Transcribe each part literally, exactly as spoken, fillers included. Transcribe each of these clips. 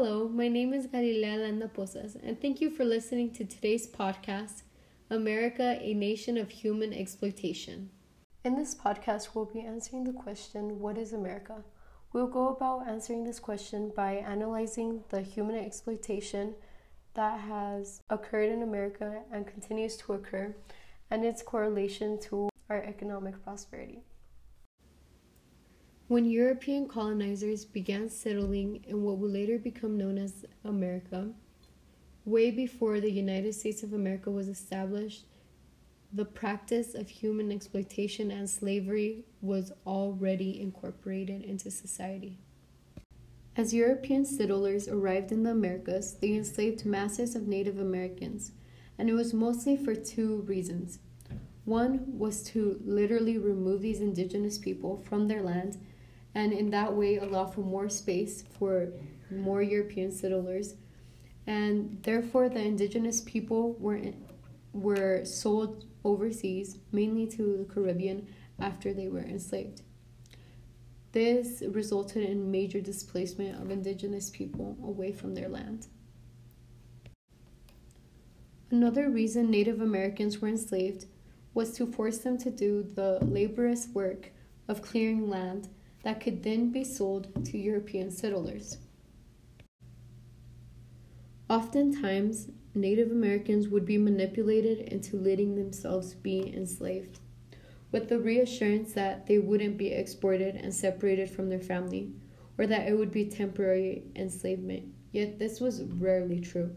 Hello, my name is Galilea Landa Posas, and thank you for listening to today's podcast, America, a Nation of Human Exploitation. In this podcast, we'll be answering the question, what is America? We'll go about answering this question by analyzing the human exploitation that has occurred in America and continues to occur, and its correlation to our economic prosperity. When European colonizers began settling in what would later become known as America, way before the United States of America was established, the practice of human exploitation and slavery was already incorporated into society. As European settlers arrived in the Americas, they enslaved masses of Native Americans, and it was mostly for two reasons. One was to literally remove these indigenous people from their land, and in that way allow for more space for more European settlers, and therefore the indigenous people were were sold overseas, mainly to the Caribbean, after they were enslaved. This resulted in major displacement of indigenous people away from their land. Another reason Native Americans were enslaved was to force them to do the laborious work of clearing land that could then be sold to European settlers. Oftentimes, Native Americans would be manipulated into letting themselves be enslaved, with the reassurance that they wouldn't be exported and separated from their family, or that it would be temporary enslavement, yet this was rarely true.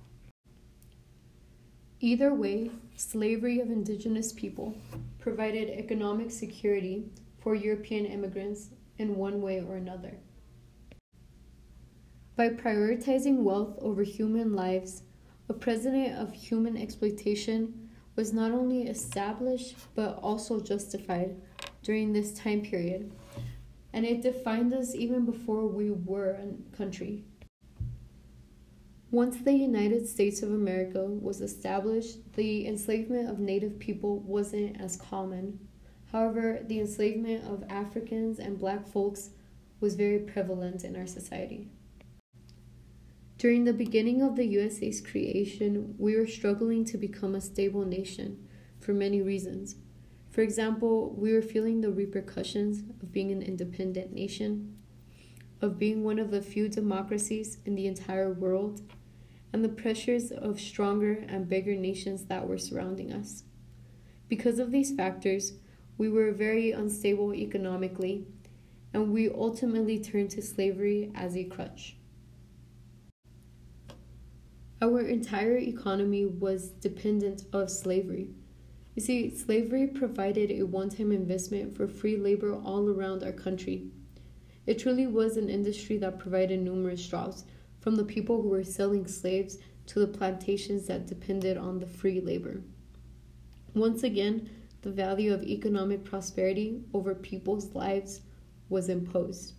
Either way, slavery of indigenous people provided economic security for European immigrants in one way or another. By prioritizing wealth over human lives, a precedent of human exploitation was not only established but also justified during this time period, and it defined us even before we were a country. Once the United States of America was established, the enslavement of Native people wasn't as common. However, the enslavement of Africans and Black folks was very prevalent in our society. During the beginning of the U S A's creation, we were struggling to become a stable nation for many reasons. For example, we were feeling the repercussions of being an independent nation, of being one of the few democracies in the entire world, and the pressures of stronger and bigger nations that were surrounding us. Because of these factors, we were very unstable economically, and we ultimately turned to slavery as a crutch. Our entire economy was dependent of slavery. You see, slavery provided a one-time investment for free labor all around our country. It truly was an industry that provided numerous jobs, from the people who were selling slaves to the plantations that depended on the free labor. Once again, the value of economic prosperity over people's lives was imposed.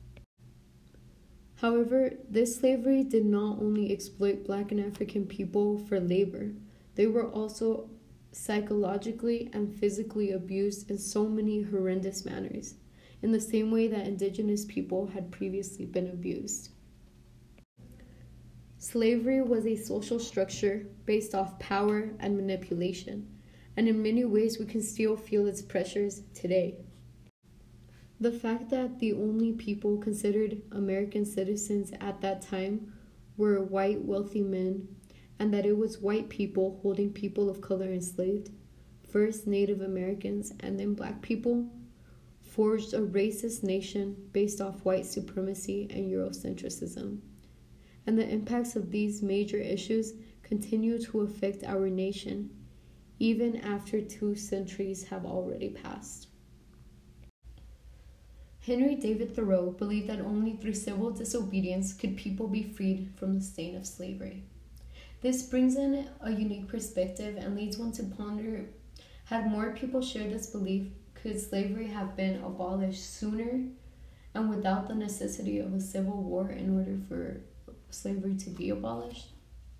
However, this slavery did not only exploit Black and African people for labor, they were also psychologically and physically abused in so many horrendous manners, in the same way that indigenous people had previously been abused. Slavery was a social structure based off power and manipulation, and in many ways we can still feel its pressures today. The fact that the only people considered American citizens at that time were white wealthy men, and that it was white people holding people of color enslaved, first Native Americans and then Black people, forged a racist nation based off white supremacy and Eurocentrism. And the impacts of these major issues continue to affect our nation, even after two centuries have already passed. Henry David Thoreau believed that only through civil disobedience could people be freed from the stain of slavery. This brings in a unique perspective and leads one to ponder, had more people shared this belief, could slavery have been abolished sooner and without the necessity of a civil war in order for slavery to be abolished?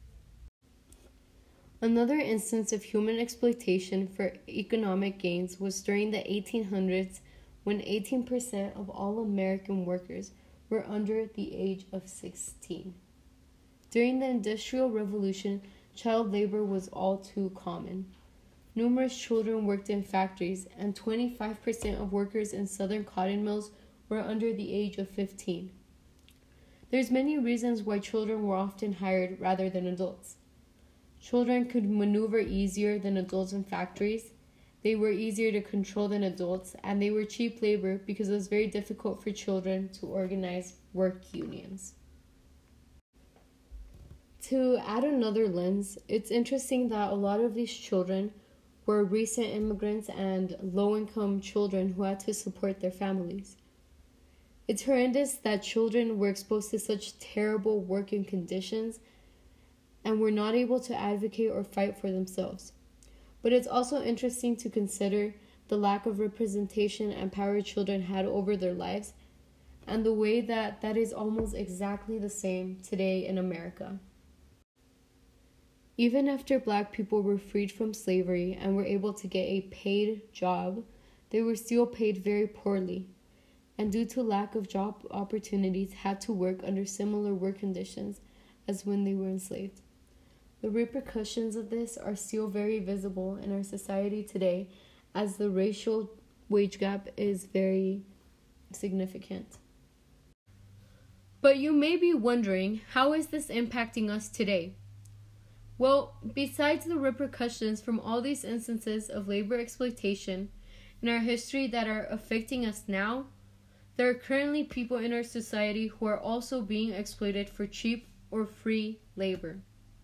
Another instance of human exploitation for economic gains was during the eighteen hundreds, when eighteen percent of all American workers were under the age of sixteen. During the Industrial Revolution, child labor was all too common. Numerous children worked in factories, and twenty-five percent of workers in southern cotton mills were under the age of fifteen. There's many reasons why children were often hired rather than adults. Children could maneuver easier than adults in factories. They were easier to control than adults, and they were cheap labor because it was very difficult for children to organize work unions. To add another lens, it's interesting that a lot of these children were recent immigrants and low-income children who had to support their families. It's horrendous that children were exposed to such terrible working conditions and were not able to advocate or fight for themselves. But it's also interesting to consider the lack of representation and power children had over their lives, and the way that that is almost exactly the same today in America. Even after Black people were freed from slavery and were able to get a paid job, they were still paid very poorly, and due to lack of job opportunities, had to work under similar work conditions as when they were enslaved. The repercussions of this are still very visible in our society today, as the racial wage gap is very significant. But you may be wondering, how is this impacting us today? Well, besides the repercussions from all these instances of labor exploitation in our history that are affecting us now, there are currently people in our society who are also being exploited for cheap or free labor.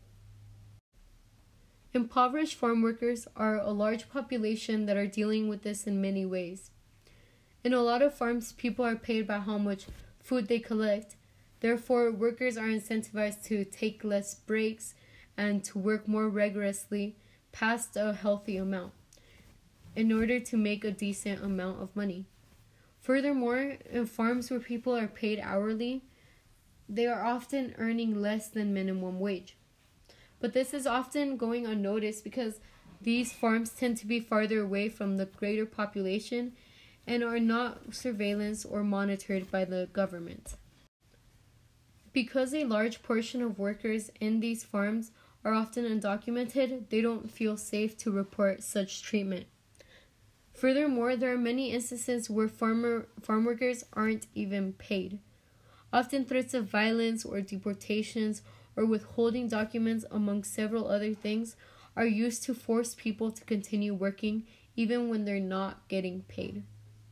Impoverished farm workers are a large population that are dealing with this in many ways. In a lot of farms, people are paid by how much food they collect. Therefore, workers are incentivized to take less breaks and to work more rigorously past a healthy amount in order to make a decent amount of money. Furthermore, in farms where people are paid hourly, they are often earning less than minimum wage. But this is often going unnoticed because these farms tend to be farther away from the greater population and are not surveillanced or monitored by the government. Because a large portion of workers in these farms are often undocumented, they don't feel safe to report such treatment. Furthermore, there are many instances where farmer, farm workers aren't even paid. Often threats of violence or deportations or withholding documents, among several other things, are used to force people to continue working even when they're not getting paid.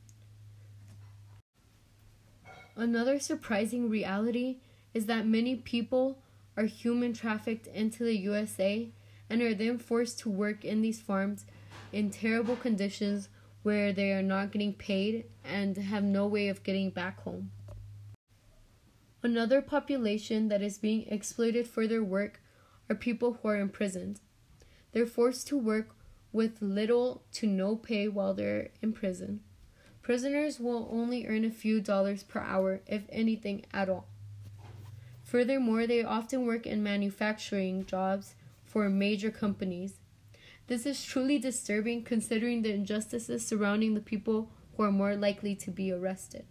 Another surprising reality is that many people are human trafficked into the U S A and are then forced to work in these farms in terrible conditions where they are not getting paid and have no way of getting back home. Another population that is being exploited for their work are people who are imprisoned. They're forced to work with little to no pay while they're in prison. Prisoners will only earn a few dollars per hour, if anything at all. Furthermore, they often work in manufacturing jobs for major companies. This is truly disturbing considering the injustices surrounding the people who are more likely to be arrested.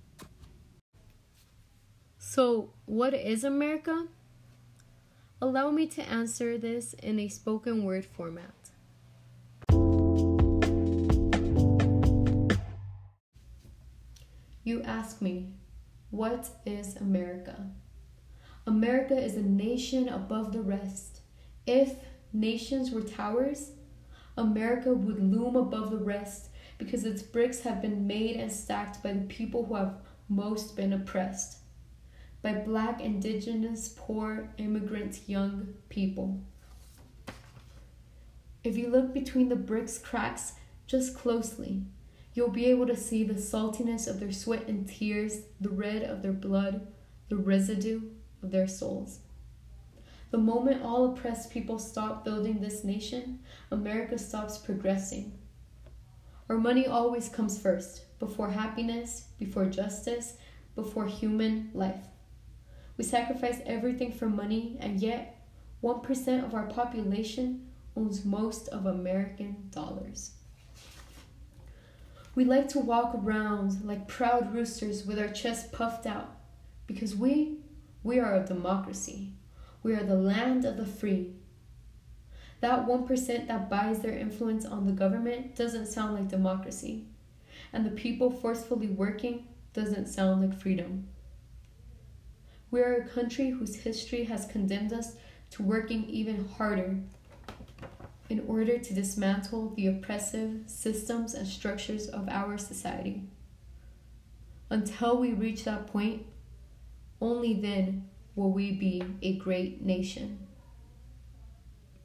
So, what is America? Allow me to answer this in a spoken word format. You ask me, what is America? America is a nation above the rest. If nations were towers, America would loom above the rest because its bricks have been made and stacked by the people who have most been oppressed. By Black, Indigenous, poor, immigrant, young people. If you look between the bricks' cracks just closely, you'll be able to see the saltiness of their sweat and tears, the red of their blood, the residue of their souls. The moment all oppressed people stop building this nation, America stops progressing. Our money always comes first, before happiness, before justice, before human life. We sacrifice everything for money, and yet one percent of our population owns most of American dollars. We like to walk around like proud roosters with our chests puffed out, Because we, we are a democracy. We are the land of the free. That one percent that buys their influence on the government doesn't sound like democracy. And the people forcefully working doesn't sound like freedom. We are a country whose history has condemned us to working even harder in order to dismantle the oppressive systems and structures of our society. Until we reach that point, only then will we be a great nation.